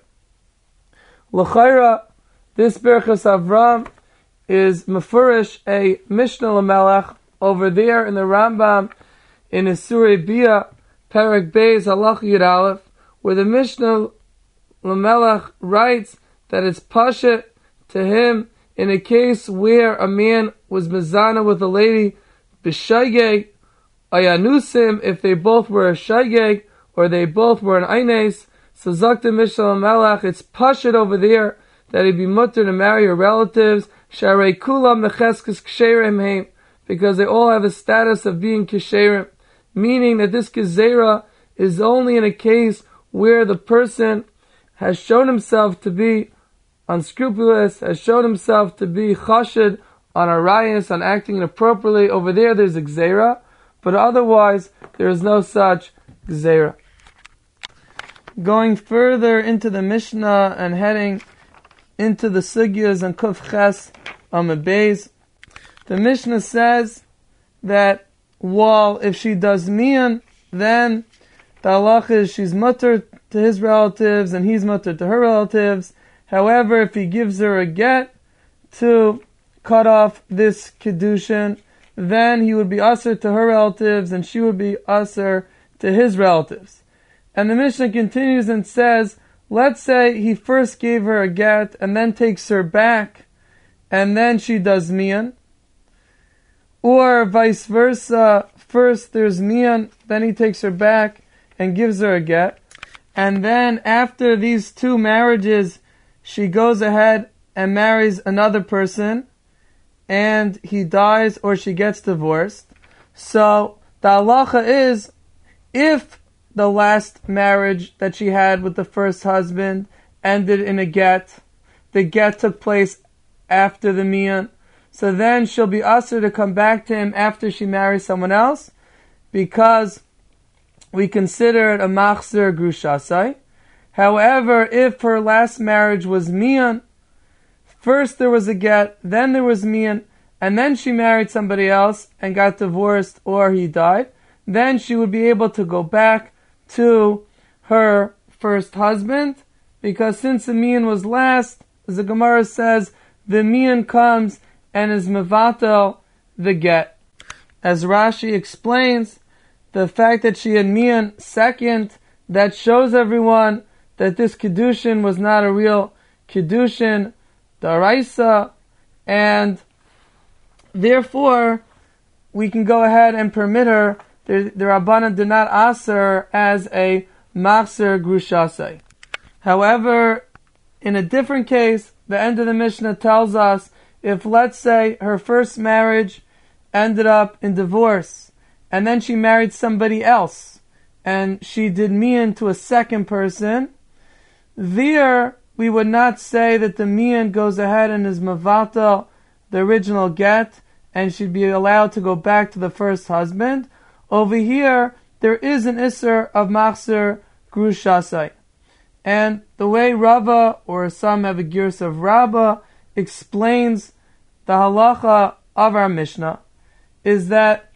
L'chayra, this Birchas Avram is mefurish a Mishnah Lamelech over there in the Rambam in Isurei Bia, Perek Beis Halacha Yud Aleph, where the Mishnah Lamelech writes that it's pashet to him in a case where a man was mizana with a lady b'shaygeg ayanusim, if they both were a shaygeg or they both were an aynes. So Zakta Mishnah Lamelech, it's pashet over there that he'd be mutter to marry her relatives, sharei kulam mecheskes ksherim heim, because they all have a status of being kisherim, meaning that this gezerah is only in a case where the person has shown himself to be unscrupulous, has shown himself to be chashid on arayos, on acting inappropriately, over there there's a gzeira, but otherwise there is no such gzeira. Going further into the Mishnah and heading into the sugyas and Kuf Ches Amud Beis, the Mishnah says that while if she does mian, then the halach is she's mutter to his relatives and he's mutter to her relatives. However, if he gives her a get to cut off this kedushin, then he would be usher to her relatives and she would be usher to his relatives. And the Mishnah continues and says, let's say he first gave her a get and then takes her back and then she does mian. Or vice versa, first there's mian, then he takes her back and gives her a get. And then after these two marriages, she goes ahead and marries another person and he dies or she gets divorced. So the halacha is, if the last marriage that she had with the first husband ended in a get, the get took place after the mian, so then she'll be usher to come back to him after she marries someone else, because we consider it a machzer grushasai. However, if her last marriage was mian, first there was a get, then there was mian, and then she married somebody else and got divorced or he died, then she would be able to go back to her first husband, because since the mian was last, as the Gemara says, the mian comes and is mevatel the get. As Rashi explains, the fact that she had mian second, that shows everyone that this kedushin was not a real kedushin daraisa, and therefore we can go ahead and permit her. The Rabbanan did not aser as a machzer grushasei. However, in a different case, the end of the Mishnah tells us, if let's say her first marriage ended up in divorce, and then she married somebody else, and she did mian to a second person, there we would not say that the mian goes ahead and is mavatal the original get, and she'd be allowed to go back to the first husband. Over here, there is an isser of machzer grushasai. And the way Rava, or some have a girs of Rabbah, explains the halacha of our Mishnah, is that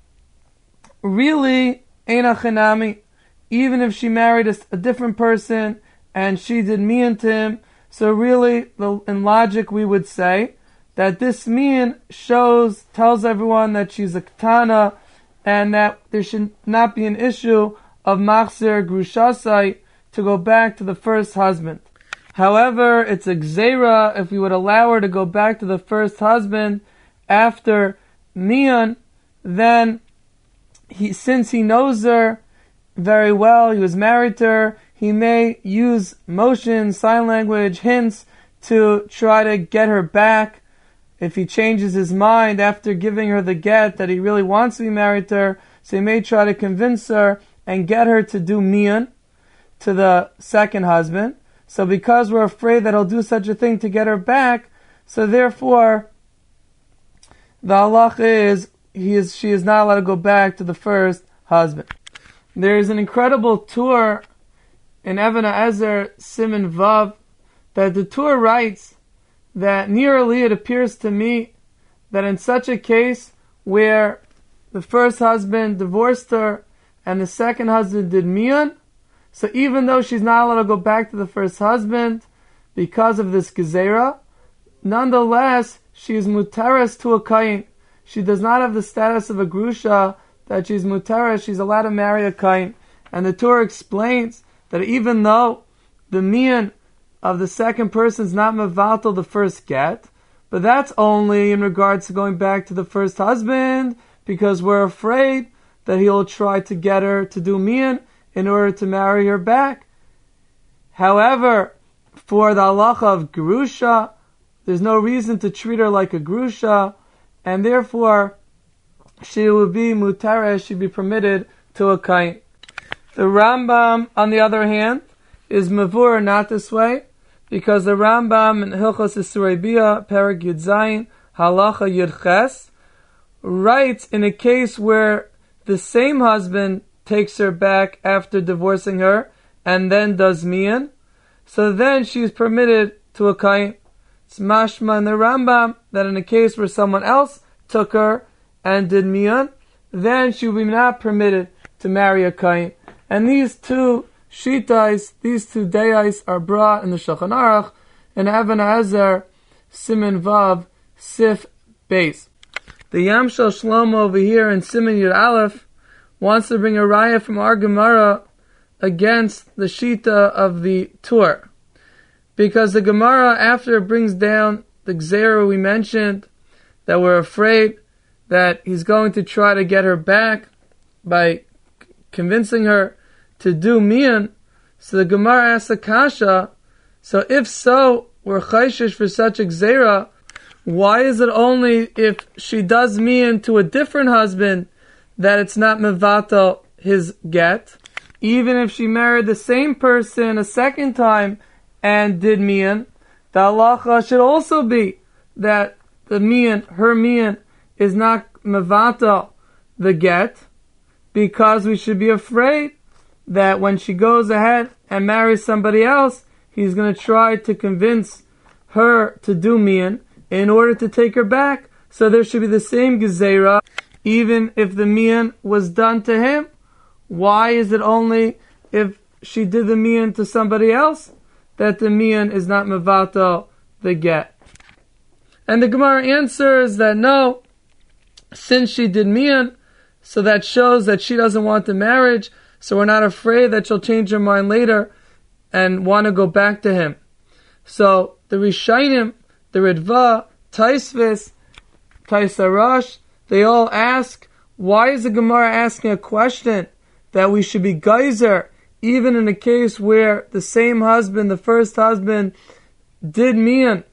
really, eina chinami, even if she married a different person and she did mian to him, so really, in logic we would say that this mian tells everyone that she's a ketana, and that there should not be an issue of machzer grushasai to go back to the first husband. However, it's a gzeira if we would allow her to go back to the first husband after mian, then since he knows her very well, he was married to her, he may use motion, sign language, hints to try to get her back. If he changes his mind after giving her the get that he really wants to be married to her, so he may try to convince her and get her to do mian to the second husband. So because we're afraid that he'll do such a thing to get her back, so therefore the halacha is she is not allowed to go back to the first husband. There is an incredible tour in Even HaEzer Siman Vav that the tour writes that nearly it appears to me that in such a case where the first husband divorced her and the second husband did mian, so even though she's not allowed to go back to the first husband because of this gezerah, nonetheless she is mutaras to a kain. She does not have the status of a grusha that she's mutaras, she's allowed to marry a kain. And the Torah explains that even though the mian of the second person is not mevatel the first get, but that's only in regards to going back to the first husband, because we're afraid that he'll try to get her to do mian in order to marry her back. However, for the halacha of gerusha, there's no reason to treat her like a grusha, and therefore she would be mutares, she'd be permitted to a kain. The Rambam, on the other hand, is mavur not this way. because the Rambam in Hilchos Isurei Bia, Perek Yud Zayin, Halacha Yud Ches, writes in a case where the same husband takes her back after divorcing her and then does miyan, so then she is permitted to a kain. It's mashma in the Rambam that in a case where someone else took her and did miyan, then she will be not permitted to marry a kain. And these two shitais, these two deis are brought in the Shulchan Aruch and Even HaEzer Siman Vav Sif Beis. The Yamshel Shlomo over here in Siman Yud Aleph wants to bring a raya from our Gemara against the shita of the Tur. Because the Gemara, after it brings down the Gzera we mentioned, that we're afraid that he's going to try to get her back by convincing her to do miyan, so the Gemara asks a kasha, so if so, we're chayshish for such a Gzera, why is it only if she does miyan to a different husband that it's not mevatel his get? Even if she married the same person a second time and did miyan, the halacha should also be that the miyan, her miyan, is not mevatel the get, because we should be afraid that when she goes ahead and marries somebody else, he's going to try to convince her to do miyan in order to take her back. So there should be the same gezerah, even if the miyan was done to him. Why is it only if she did the miyan to somebody else that the miyan is not mevatel the get? And the Gemara answers that no, since she did miyan, so that shows that she doesn't want the marriage, so we're not afraid that she'll change her mind later and want to go back to him. So the Rishayim, the Ritva, Taisvis, Taisarash, they all ask, why is the Gemara asking a question that we should be geyser, even in a case where the same husband, the first husband, did miyan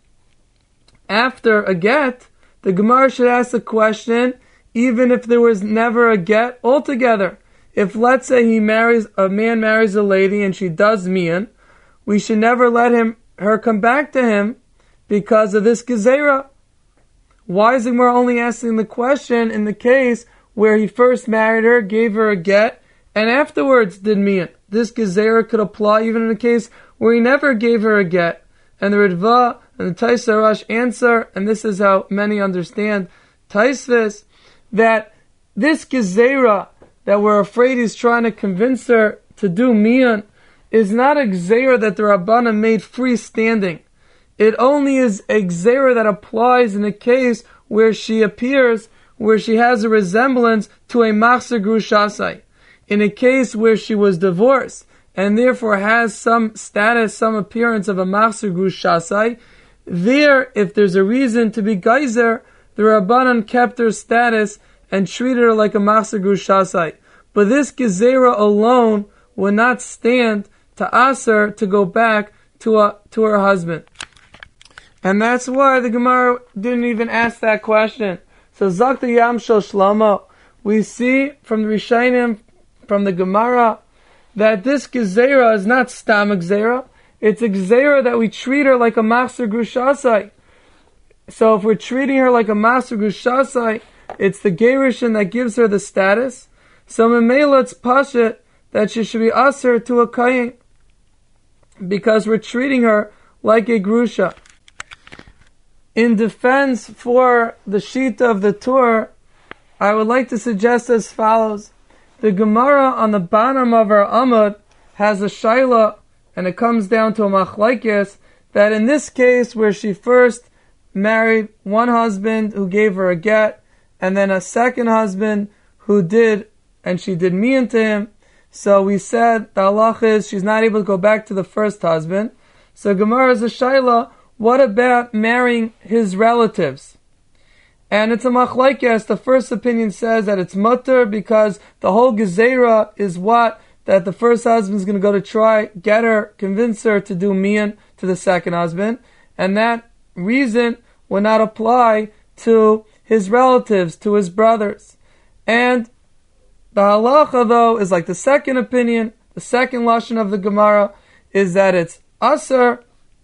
after a get? The Gemara should ask the question, even if there was never a get altogether. If, let's say, a man marries a lady and she does miyan, we should never let her come back to him because of this gezerah. Why is the Gemara only asking the question in the case where he first married her, gave her a get, and afterwards did miyan? This gezerah could apply even in a case where he never gave her a get. And the Ritva and the Taisarash answer, and this is how many understand Taisvis, that this gezerah that we're afraid he's trying to convince her to do miyan is not a gezerah that the Rabbanan made freestanding. It only is a gezerah that applies in a case where she appears, where she has a resemblance to a machzor grushasai. In a case where she was divorced and therefore has some status, some appearance of a machzor grushasai, there, if there's a reason to be geyser, the Rabbanan kept her status and treated her like a machzor grushasai. But this gezerah alone would not stand to ask her to go back to her husband. And that's why the Gemara didn't even ask that question. So Zakta Yamshel Shlomo, we see from the Rishayim, from the Gemara, that this gezerah is not stam gezerah. It's a gezerah that we treat her like a machzor grushasai. So if we're treating her like a machzor grushasai, it's the gerushin that gives her the status. So memela it's pashut that she should be aser to a kayin, because we're treating her like a grusha. In defense for the shita of the Tur, I would like to suggest as follows. The Gemara on the bottom of our Amud has a shaila, and it comes down to a machlekes, that in this case where she first married one husband who gave her a get, and then a second husband who did, and she did miyan to him, so we said the halach is she's not able to go back to the first husband. So Gemara is a shaila, what about marrying his relatives? And it's a machlekes. The first opinion says that it's mutter because the whole gezerah is what? That the first husband is going to go to try, get her, convince her to do miyan to the second husband. And that reason will not apply to his relatives, to his brothers. And the halacha, though, is like the second opinion, the second lashon of the Gemara, is that it's aser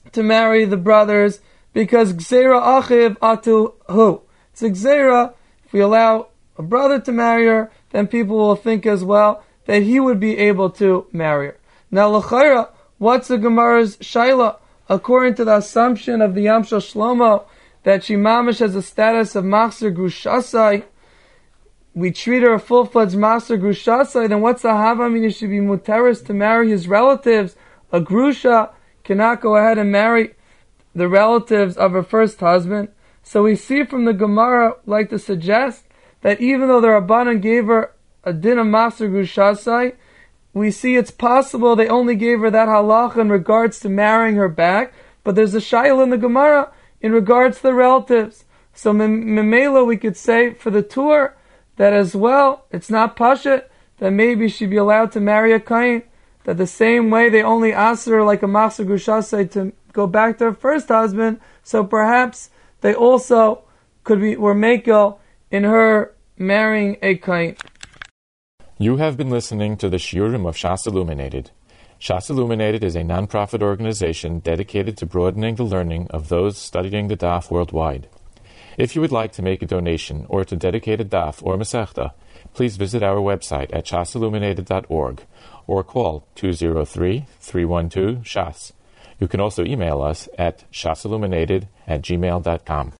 to marry the brothers because Gzeira Achiv Atu Hu. It's a Gzeira. If we allow a brother to marry her, then people will think as well that he would be able to marry her. Now, L'chaira, what's the Gemara's Shaila? According to the assumption of the Yamshel Shlomo, that she mamish has a status of Machzer Grushasai, we treat her a full-fledged Machzer Grushasai, then what's the Hava? I mean, it should be muteris to marry his relatives. A Grusha cannot go ahead and marry the relatives of her first husband. So we see from the Gemara, like to suggest, that even though the Rabbanan gave her a din of Machzer Grushasai, we see it's possible they only gave her that halacha in regards to marrying her back, but there's a shayla in the Gemara in regards to the relatives. So memela, we could say for the tour that as well, it's not pashat that maybe she'd be allowed to marry a kain. That the same way they only asked her like a Machzer Grushasai to go back to her first husband, so perhaps they also were mekel in her marrying a kain. You have been listening to the Shiurim of Shas Illuminated. Shas Illuminated is a non-profit organization dedicated to broadening the learning of those studying the Daf worldwide. If you would like to make a donation or to dedicate a Daf or Masechta, please visit our website at shasilluminated.org or call 203-312-SHAS. You can also email us at shasilluminated@gmail.com.